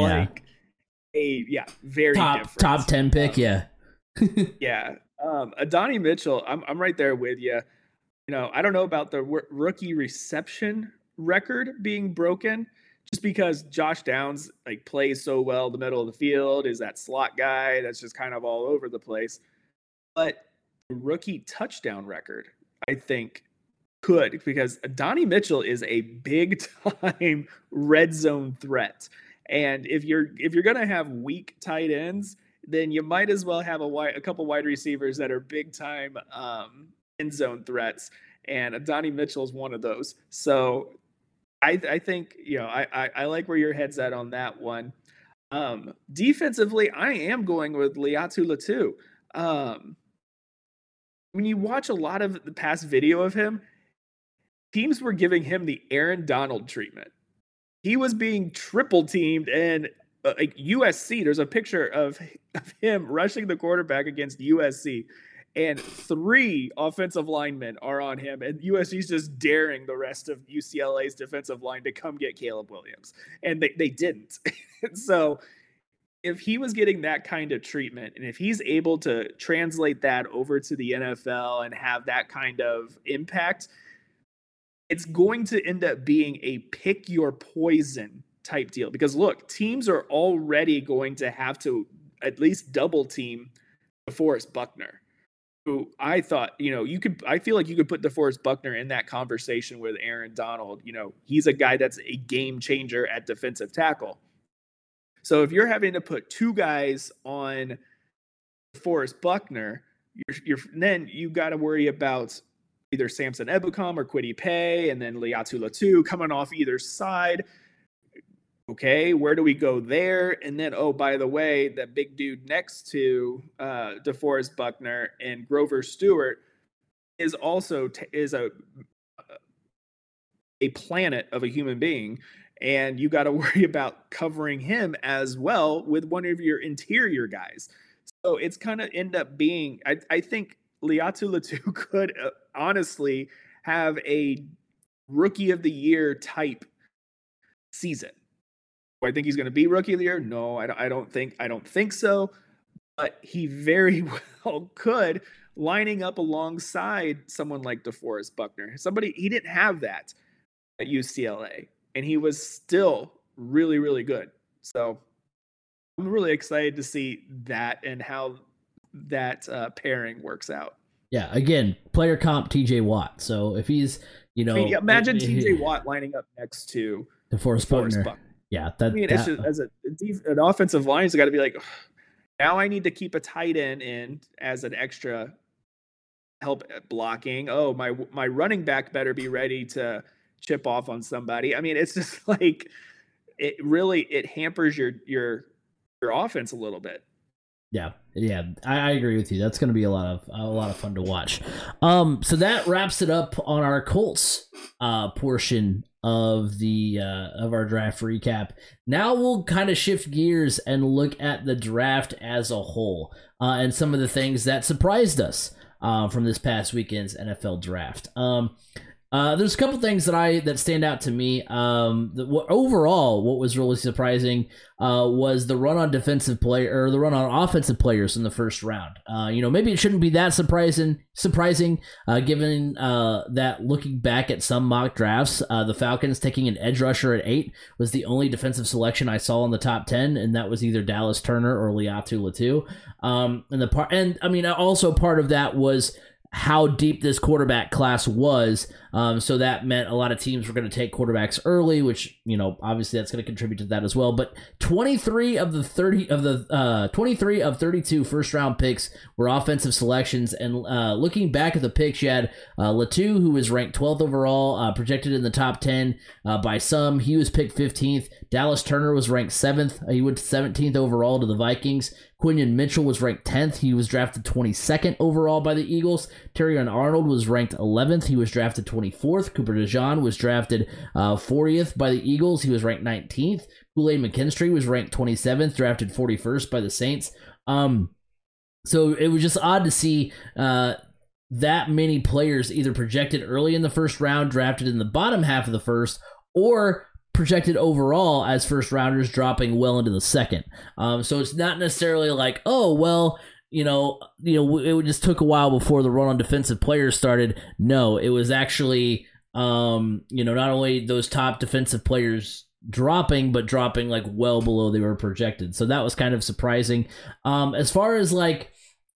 Very different. Top 10 pick. Yeah. Yeah. Adonai Mitchell, I'm right there with you. I don't know about the rookie reception record being broken, just because Josh Downs plays so well in the middle of the field, is that slot guy that's just kind of all over the place. But the rookie touchdown record, I think, could, because Adonai Mitchell is a big time red zone threat. And if you're going to have weak tight ends, then you might as well have a couple wide receivers that are big time end zone threats. And Adonai Mitchell is one of those. So I think, I like where your head's at on that one. Defensively, I am going with Laiatu Latu. When you watch a lot of the past video of him, teams were giving him the Aaron Donald treatment. He was being triple teamed, and USC, there's a picture of him rushing the quarterback against USC, and 3 offensive linemen are on him, and USC's just daring the rest of UCLA's defensive line to come get Caleb Williams, and they didn't. So if he was getting that kind of treatment, and if he's able to translate that over to the NFL and have that kind of impact, it's going to end up being a pick your poison type deal. Because look, teams are already going to have to at least double team DeForest Buckner, who I thought, I feel like you could put DeForest Buckner in that conversation with Aaron Donald. He's a guy that's a game changer at defensive tackle. So if you're having to put 2 guys on DeForest Buckner, then you got to worry about either Samson Ebukam or Kwity Paye, and then Laiatu Latu coming off either side. Okay, where do we go there? And then, oh, by the way, that big dude next to DeForest Buckner and Grover Stewart is also a planet of a human being, and you got to worry about covering him as well with one of your interior guys. So it's kind of end up being, I think Laiatu Latu could honestly have a rookie of the year type season. Do I think he's going to be rookie of the year? No, I don't think so. But he very well could. lining up alongside someone like DeForest Buckner. He didn't have that at UCLA, and he was still really, really good. So I'm really excited to see that and how that pairing works out. Yeah, again, player comp TJ Watt. So if he's, imagine TJ Watt lining up next to DeForest Buckner. Yeah, it's just as an offensive line, it's got to be like, now I need to keep a tight end in as an extra help blocking. Oh, my running back better be ready to chip off on somebody. I mean, it's just like it hampers your offense a little bit. Yeah, I agree with you. That's going to be a lot of fun to watch. So that wraps it up on our Colts portion of our draft recap. Now we'll kind of shift gears and look at the draft as a whole and some of the things that surprised us from this past weekend's NFL draft. There's a couple things that stand out to me. Overall, what was really surprising was the run on the run on offensive players in the first round. Maybe it shouldn't be that surprising, given that looking back at some mock drafts, the Falcons taking an edge rusher at 8 was the only defensive selection I saw in the top 10, and that was either Dallas Turner or Laiatu Latu. Also part of that was how deep this quarterback class was. So that meant a lot of teams were going to take quarterbacks early, which, obviously that's going to contribute to that as well. But 23 of 32 first round picks were offensive selections. And looking back at the picks, you had Latu, who was ranked 12th overall, projected in the top 10 by some. He was picked 15th. Dallas Turner was ranked 7th. He went 17th overall to the Vikings. Quinion Mitchell was ranked 10th. He was drafted 22nd overall by the Eagles. Terrion Arnold was ranked 11th. He was drafted 24th. Cooper DeJean was drafted 40th by the Eagles. He was ranked 19th. Kool-Aid McKinstry was ranked 27th, drafted 41st by the Saints. So it was just odd to see that many players either projected early in the first round, drafted in the bottom half of the first, or projected overall as first rounders dropping well into the second. So it's not necessarily like, oh, well, it just took a while before the run on defensive players started. No, it was actually, not only those top defensive players dropping, but dropping like well below they were projected. So that was kind of surprising. As far as like,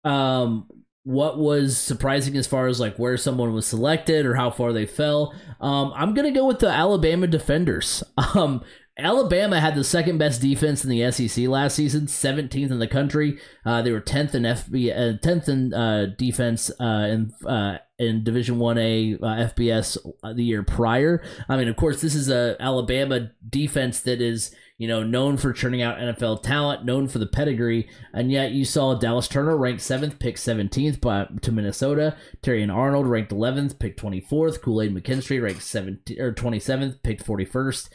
what was surprising as far as like where someone was selected or how far they fell, I'm going to go with the Alabama defenders. Alabama had the second best defense in the SEC last season, 17th in the country. They were 10th in defense in Division 1A FBS the year prior. I mean, of course, this is a Alabama defense that is, known for churning out NFL talent, known for the pedigree, and yet you saw Dallas Turner ranked 7th, picked 17th to Minnesota. Terrion Arnold ranked 11th, picked 24th. Kool-Aid McKinstry ranked 27th, picked 41st.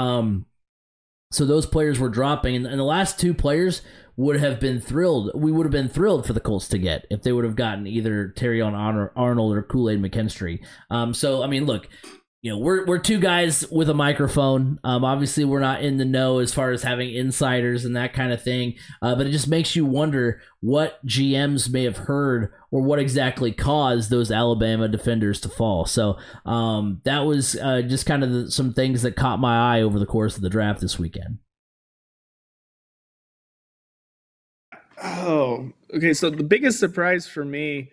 So those players were dropping, and the last two players would have been thrilled. We would have been thrilled for the Colts to get if they would have gotten either Terrion Arnold or Kool-Aid McKinstry. So I mean, look, we're two guys with a microphone. Obviously, we're not in the know as far as having insiders and that kind of thing. But it just makes you wonder what GMs may have heard or what exactly caused those Alabama defenders to fall. So that was just kind of some things that caught my eye over the course of the draft this weekend. Oh, okay. So the biggest surprise for me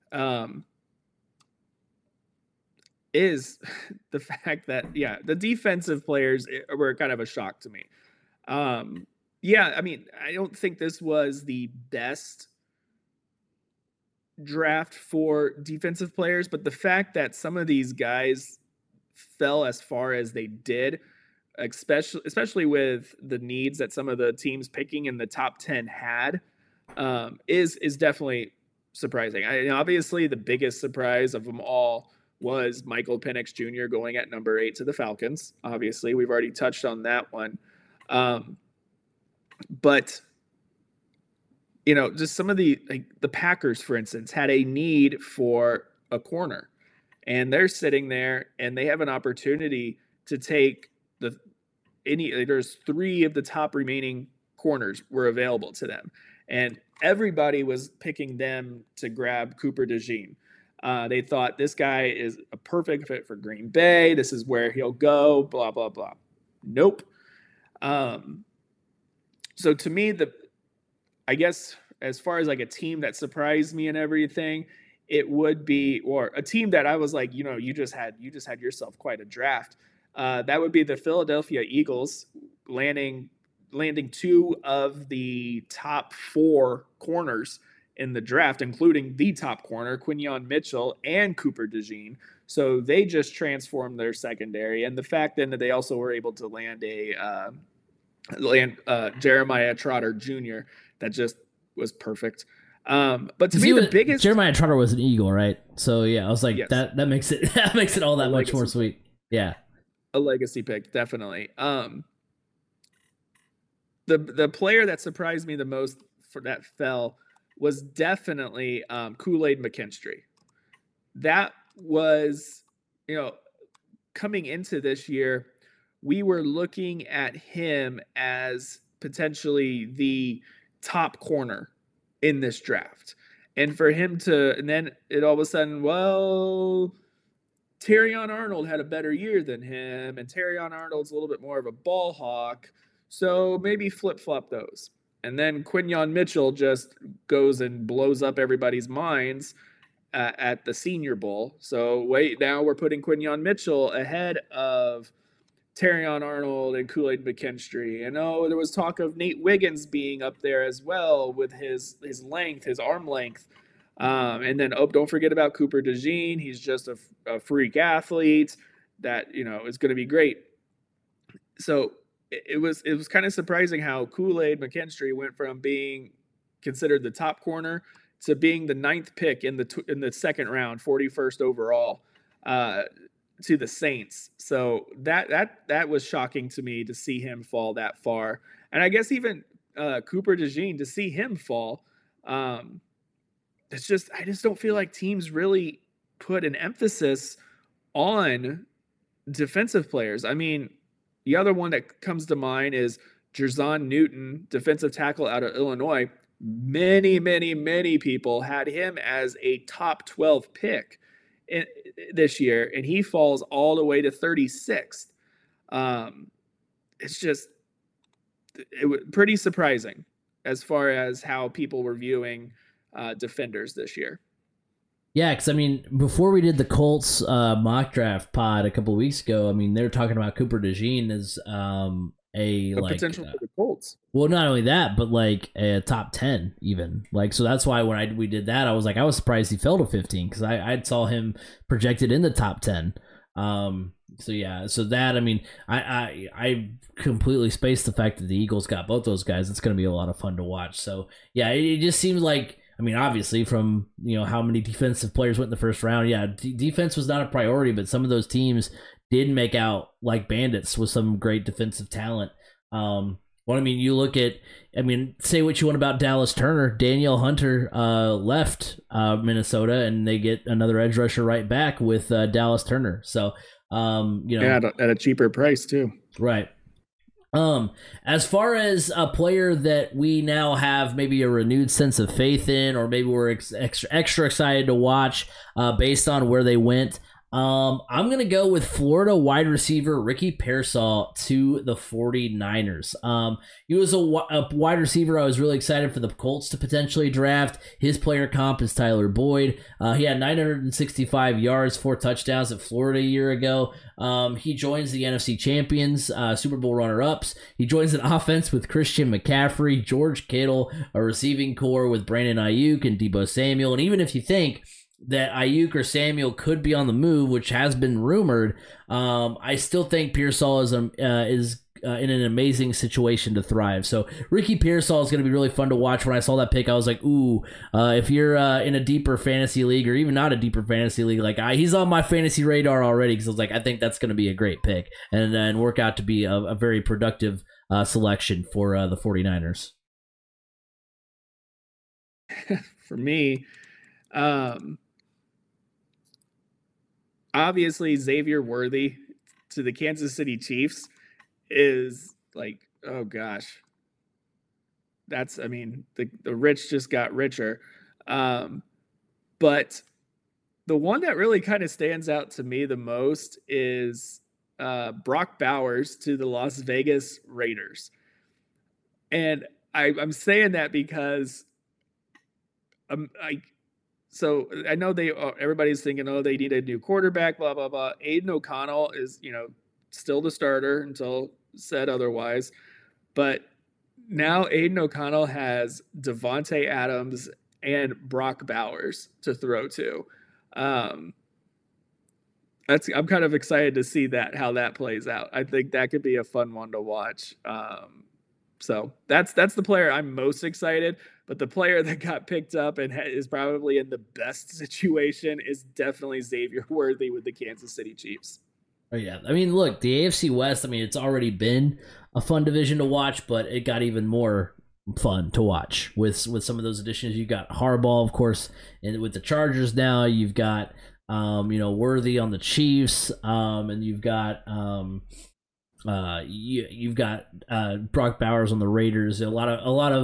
is the fact that, the defensive players were kind of a shock to me. I mean, I don't think this was the best draft for defensive players, but the fact that some of these guys fell as far as they did, especially with the needs that some of the teams picking in the top 10 had, is definitely surprising. Obviously, the biggest surprise of them all was Michael Penix Jr. going at number 8 to the Falcons. Obviously, we've already touched on that one. But just some of the Packers, for instance, had a need for a corner, and they're sitting there and they have an opportunity to take there's 3 of the top remaining corners were available to them. And everybody was picking them to grab Cooper DeJean. They thought this guy is a perfect fit for Green Bay. This is where he'll go, blah, blah, blah. Nope. So to me, I guess as far as like a team that surprised me and everything, it would be, or a team that I was like, you just had yourself quite a draft. That would be the Philadelphia Eagles landing 2 of the top 4 corners in the draft, including the top corner, Quinyon Mitchell and Cooper DeJean. So they just transformed their secondary. And the fact then that they also were able to land Jeremiah Trotter Jr., that just was perfect. But to me, the biggest Jeremiah Trotter was an Eagle, right? So yeah, I was like, yes. that makes it all that much more sweet. Yeah, a legacy pick, definitely. The player that surprised me the most for that fell was definitely Kool-Aid McKinstry. That was, coming into this year, we were looking at him as potentially the top corner in this draft. And for him and then it all of a sudden, well, Terrion Arnold had a better year than him, and Terrion Arnold's a little bit more of a ball hawk, so maybe flip-flop those. And then Quinyon Mitchell just goes and blows up everybody's minds at the Senior Bowl. So wait, now we're putting Quinyon Mitchell ahead of Terrion Arnold and Kool-Aid McKinstry. And there was talk of Nate Wiggins being up there as well with his length, his arm length. And then don't forget about Cooper DeJean. He's just a freak athlete that is going to be great. So it was kind of surprising how Kool-Aid McKinstry went from being considered the top corner to being the 9th pick in the second round, 41st overall, to the Saints. So that was shocking to me to see him fall that far. And I guess even Cooper DeJean, to see him fall, I just don't feel like teams really put an emphasis on defensive players. I mean, the other one that comes to mind is Jerzon Newton, defensive tackle out of Illinois. Many, many, many people had him as a top 12 pick this year, and he falls all the way to 36th. It's just it was pretty surprising as far as how people were viewing defenders this year. Yeah, because I mean, before we did the Colts mock draft pod a couple of weeks ago, I mean, they were talking about Cooper DeJean as a potential for the Colts. Well, not only that, but like a top 10 even. So that's why when we did that, I was surprised he fell to 15 because I saw him projected in the top 10. So yeah, so that, I mean, I completely spaced the fact that the Eagles got both those guys. It's going to be a lot of fun to watch. So yeah, it just seems like, I mean, obviously from, how many defensive players went in the first round. Yeah, defense was not a priority, but some of those teams did make out like bandits with some great defensive talent. Well, I mean, you look at, say what you want about Dallas Turner. Danielle Hunter left Minnesota, and they get another edge rusher right back with Dallas Turner. So, yeah, at a cheaper price too. Right. As far as a player that we now have maybe a renewed sense of faith in, or maybe we're extra excited to watch based on where they went, I'm going to go with Florida wide receiver Ricky Pearsall to the 49ers. He was a wide receiver I was really excited for the Colts to potentially draft. His player comp is Tyler Boyd. He had 965 yards, 4 touchdowns at Florida a year ago. He joins the NFC champions, Super Bowl runner-ups. He joins an offense with Christian McCaffrey, George Kittle, a receiving core with Brandon Ayuk and Deebo Samuel. And even if you think that Ayuk or Samuel could be on the move, which has been rumored, I still think Pearsall is in an amazing situation to thrive. So Ricky Pearsall is going to be really fun to watch. When I saw that pick, I was like, ooh, if you're in a deeper fantasy league, or even not a deeper fantasy league, he's on my fantasy radar already, because I was like, I think that's going to be a great pick and work out to be a very productive selection for the 49ers. For me, obviously Xavier Worthy to the Kansas City Chiefs is like, oh gosh, that's, I mean, the rich just got richer. But the one that really kind of stands out to me the most is Brock Bowers to the Las Vegas Raiders. And I'm saying that because so I know everybody's thinking, oh, they need a new quarterback, blah blah blah. Aiden O'Connell is, still the starter until said otherwise, but now Aiden O'Connell has Devontae Adams and Brock Bowers to throw to. I'm kind of excited to see how that plays out. I think that could be a fun one to watch. So that's the player I'm most excited. But the player that got picked up and is probably in the best situation is definitely Xavier Worthy with the Kansas City Chiefs. Oh yeah, I mean, look, the AFC West. I mean, it's already been a fun division to watch, but it got even more fun to watch with some of those additions. You got Harbaugh, of course, and with the Chargers now, you've got Worthy on the Chiefs, and you've got you've got Brock Bowers on the Raiders. A lot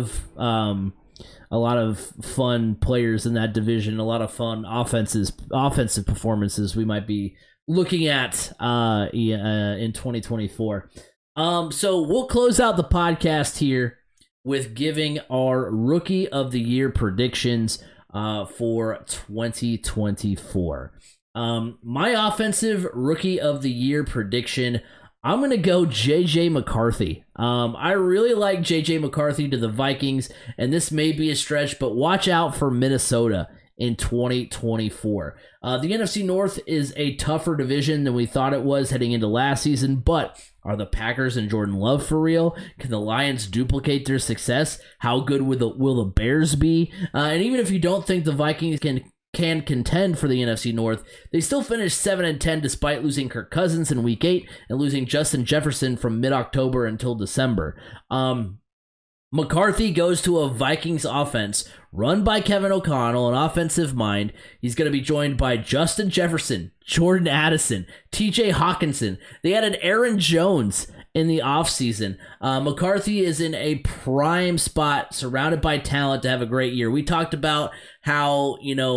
of fun players in that division. A lot of fun offensive performances we might be looking at in 2024. So we'll close out the podcast here with giving our Rookie of the Year predictions for 2024. My offensive Rookie of the Year prediction, I'm going to go J.J. McCarthy. I really like J.J. McCarthy to the Vikings, and this may be a stretch, but watch out for Minnesota in 2024. The NFC North is a tougher division than we thought it was heading into last season, but are the Packers and Jordan Love for real? Can the Lions duplicate their success? How good will the Bears be? And even if you don't think the Vikings can contend for the NFC North, they still finished 7-10 despite losing Kirk Cousins in Week 8 and losing Justin Jefferson from mid-October until December. McCarthy goes to a Vikings offense run by Kevin O'Connell, an offensive mind. He's going to be joined by Justin Jefferson, Jordan Addison, TJ Hawkinson. They added Aaron Jones in the offseason. McCarthy is in a prime spot, surrounded by talent to have a great year. We talked about how,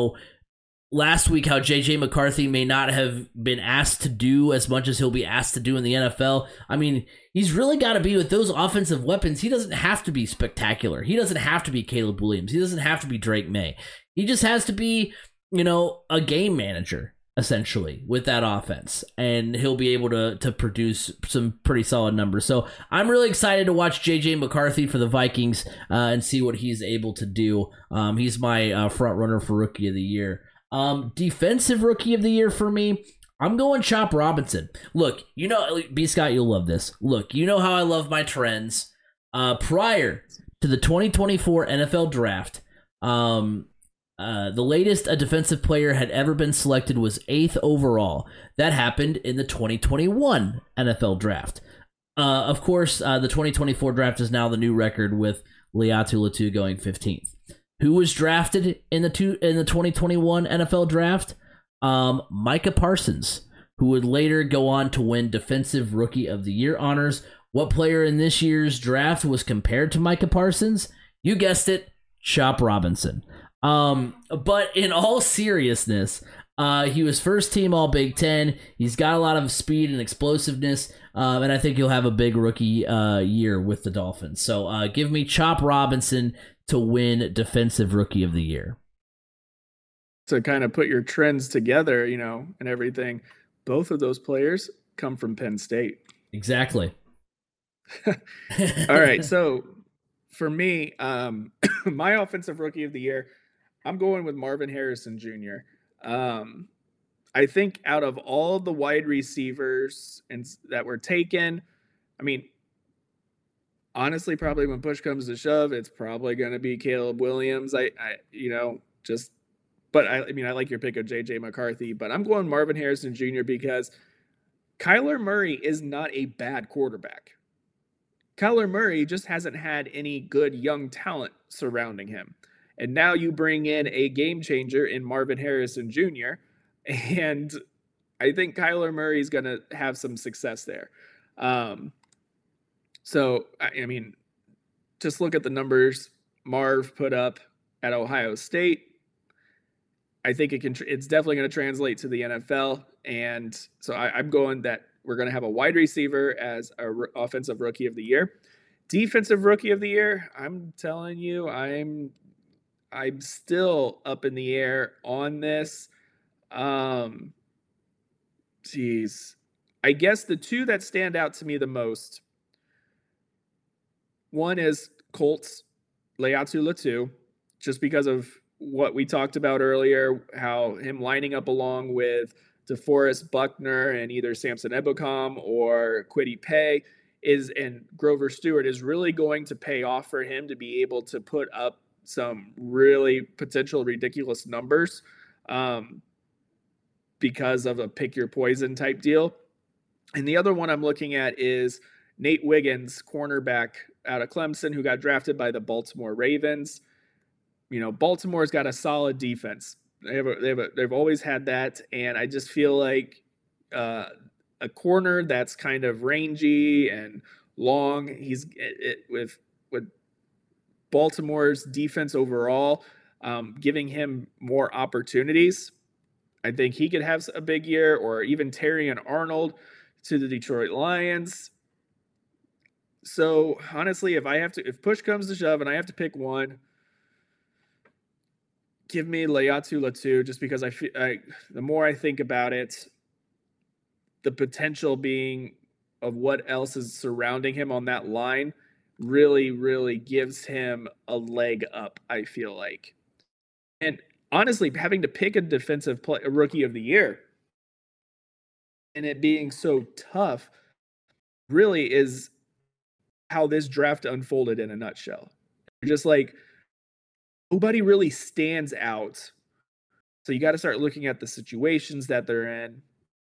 last week, how J.J. McCarthy may not have been asked to do as much as he'll be asked to do in the NFL. I mean, he's really got to be with those offensive weapons. He doesn't have to be spectacular. He doesn't have to be Caleb Williams. He doesn't have to be Drake May. He just has to be, a game manager, essentially, with that offense. And he'll be able to produce some pretty solid numbers. So I'm really excited to watch J.J. McCarthy for the Vikings and see what he's able to do. He's my front runner for Rookie of the Year. Defensive Rookie of the Year for me, I'm going Chop Robinson. Look, B. Scott, you'll love this. Look, you know how I love my trends. Prior to the 2024 NFL Draft, the latest a defensive player had ever been selected was 8th overall. That happened in the 2021 NFL Draft. Of course, the 2024 Draft is now the new record with Laiatu Latu going 15th. Who was drafted in the 2021 NFL Draft? Micah Parsons, who would later go on to win Defensive Rookie of the Year honors. What player in this year's draft was compared to Micah Parsons? You guessed it, Chop Robinson. But in all seriousness, he was first team All Big Ten. He's got a lot of speed and explosiveness, and I think he'll have a big rookie year with the Dolphins. So give me Chop Robinson to win Defensive Rookie of the Year. To kind of put your trends together, and everything, both of those players come from Penn State. Exactly. All right, so for me, my Offensive Rookie of the Year, I'm going with Marvin Harrison Jr. I think out of all the wide receivers that were taken, I mean, honestly, probably when push comes to shove, it's probably going to be Caleb Williams. I like your pick of J.J. McCarthy, but I'm going Marvin Harrison Jr. because Kyler Murray is not a bad quarterback. Kyler Murray just hasn't had any good young talent surrounding him. And now you bring in a game changer in Marvin Harrison Jr., and I think Kyler Murray is going to have some success there. So, I mean, just look at the numbers Marv put up at Ohio State. I think it's definitely going to translate to the NFL. And so I'm going that we're going to have a wide receiver as our offensive rookie of the year. Defensive rookie of the year, I'm telling you, I'm still up in the air on this. Geez. I guess the two that stand out to me the most, one is Colts, Laiatu Latu, just because of what we talked about earlier, how him lining up along with DeForest Buckner and either Samson Ebukam or Kwity Paye and Grover Stewart is really going to pay off for him to be able to put up some really potential ridiculous numbers because of a pick your poison type deal. And the other one I'm looking at is Nate Wiggins, cornerback out of Clemson, who got drafted by the Baltimore Ravens. You know, Baltimore's got a solid defense. They've always had that, and I just feel like a corner that's kind of rangy and long. He's with Baltimore's defense overall, giving him more opportunities. I think he could have a big year, or even Terrion Arnold to the Detroit Lions. So honestly, if push comes to shove and I have to pick one, give me Laiatu Latu, just because the more I think about it, the potential being of what else is surrounding him on that line really, really gives him a leg up, I feel like. And honestly, having to pick a rookie of the year and it being so tough really is how this draft unfolded in a nutshell. Just like, nobody really stands out. So you got to start looking at the situations that they're in.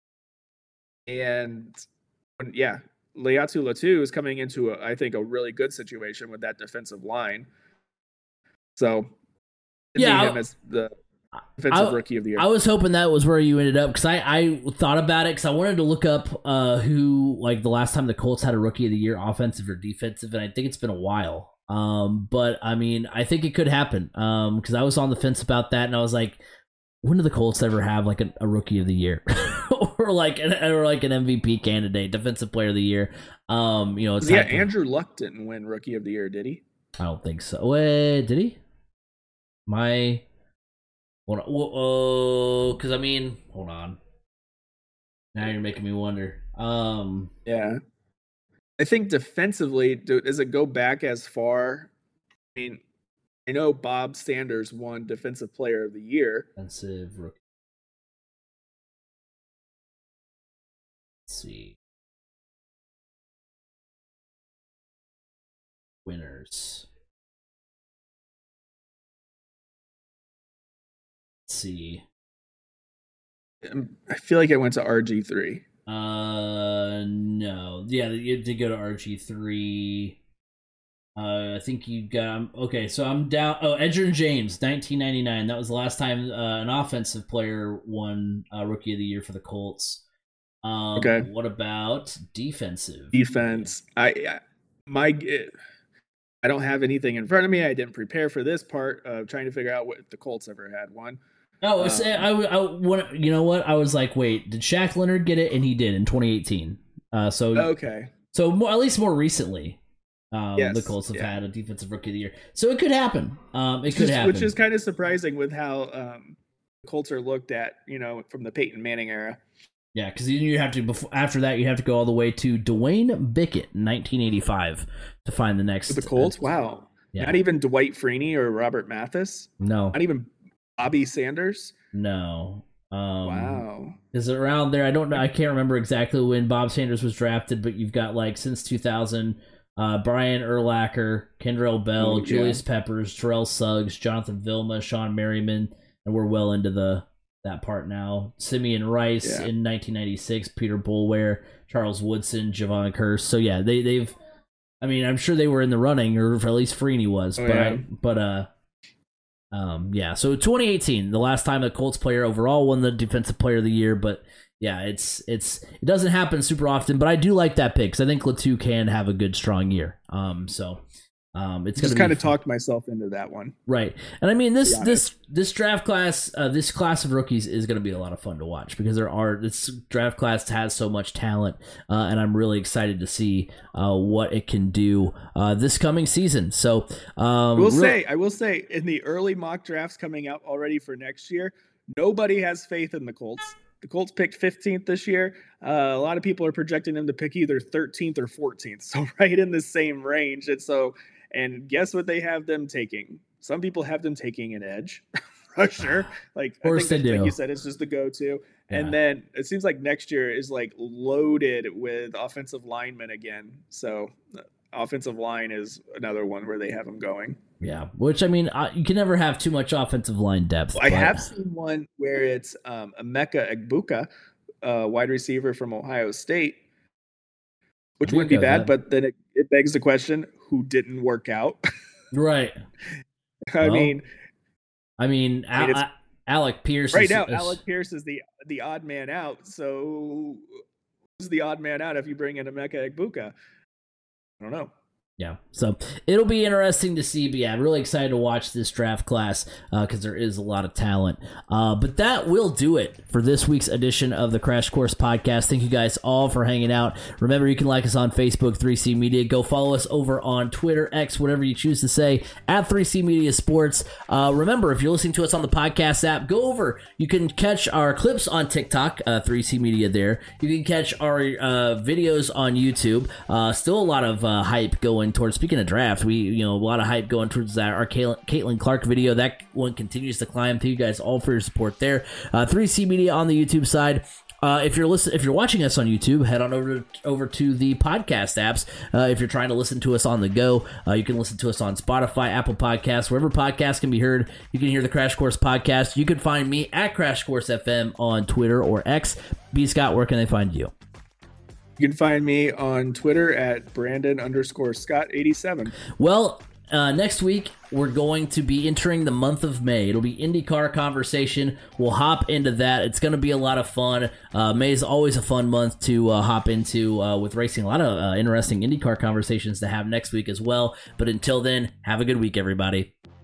And yeah, Laiatu Latu is coming into, I think, a really good situation with that defensive line. So yeah, him as the defensive rookie of the year. I was hoping that was where you ended up, because I thought about it, because I wanted to look up who, like, the last time the Colts had a rookie of the year, offensive or defensive, and I think it's been a while. But I mean, I think it could happen. Because I was on the fence about that, and I was like, when do the Colts ever have like a rookie of the year, or like an MVP candidate, defensive player of the year? It's Andrew Luck didn't win rookie of the year, did he? I don't think so. Wait, did he? Because I mean, hold on. Now you're making me wonder. Yeah. I think defensively, does it go back as far? I mean, I know Bob Sanders won Defensive Player of the Year. Defensive rookie. Let's see. Winners. Let's see. I feel like I went to RG3. No. Yeah, you did go to RG3. I think you got... Okay, so I'm down... Oh, Edgerrin James, 1999. That was the last time an offensive player won Rookie of the Year for the Colts. Okay. What about defensive? Defense. I don't have anything in front of me. I didn't prepare for this part of trying to figure out what the Colts ever had one. Oh, you know what? I was like, wait, did Shaq Leonard get it? And he did in 2018. Okay. So at least more recently, the Colts have had a defensive rookie of the year. So it could happen. It could happen. Which is kind of surprising with how the Colts are looked at, from the Peyton Manning era. Yeah, because you have to, after that, you have to go all the way to Dwayne Bickett, 1985, to find the next. With the Colts? Wow. Yeah. Not even Dwight Freeney or Robert Mathis? No. Not even Bobby Sanders? No. Wow. Is it around there? I don't know. I can't remember exactly when Bob Sanders was drafted, but you've got, like, since 2000, Brian Urlacher, Kendrell Bell, Julius Peppers, Terrell Suggs, Jonathan Vilma, Sean Merriman, and we're well into that part now. Simeon Rice in 1996, Peter Boulware, Charles Woodson, Javon Curse. So yeah, they've. I mean, I'm sure they were in the running, or at least Freeney was. So 2018, the last time a Colts player overall won the Defensive Player of the Year. But yeah, it doesn't happen super often. But I do like that pick because I think Latu can have a good strong year. It's just kind of talked myself into that one. Right. And I mean, this draft class, this class of rookies is going to be a lot of fun to watch because this draft class has so much talent. And I'm really excited to see what it can do this coming season. So I will say in the early mock drafts coming out already for next year, nobody has faith in the Colts. The Colts picked 15th this year. A lot of people are projecting them to pick either 13th or 14th. So right in the same range. And guess what they have them taking? Some people have them taking an edge rusher. Like, I think like you said, it's just the go-to. Yeah. And then it seems like next year is like loaded with offensive linemen again. So offensive line is another one where they have them going. Yeah, which, I mean, you can never have too much offensive line depth. Well, I have seen one where it's Emeka Egbuka, wide receiver from Ohio State, which wouldn't be bad, but then it begs the question, who didn't work out? Right. I mean, Alec Pierce. Right now, Alec Pierce is the odd man out. So who's the odd man out if you bring in Emeka Egbuka? I don't know. Yeah, so it'll be interesting to see, but yeah, I'm really excited to watch this draft class because there is a lot of talent. But that will do it for this week's edition of the Crash Course Podcast. Thank you guys all for hanging out. Remember, you can like us on Facebook, 3C Media. Go follow us over on Twitter, X, whatever you choose to say, at 3C Media Sports. Remember, if you're listening to us on the podcast app, go over. You can catch our clips on TikTok, 3C Media there. You can catch our videos on YouTube. Still a lot of hype going towards, speaking of draft, a lot of hype going towards that. Our Caitlin Clark video, that one continues to climb. Thank you guys all for your support there. 3C Media on the YouTube side. If you're watching us on YouTube, head on over to the podcast apps. If you're trying to listen to us on the go, you can listen to us on Spotify, Apple Podcasts, wherever podcasts can be heard. You can hear the Crash Course Podcast. You can find me at Crash Course FM on Twitter or X. B. Scott, where can they find you? You can find me on Twitter at Brandon_Scott87. Well, next week, we're going to be entering the month of May. It'll be IndyCar conversation. We'll hop into that. It's going to be a lot of fun. May is always a fun month to hop into with racing. A lot of interesting IndyCar conversations to have next week as well. But until then, have a good week, everybody.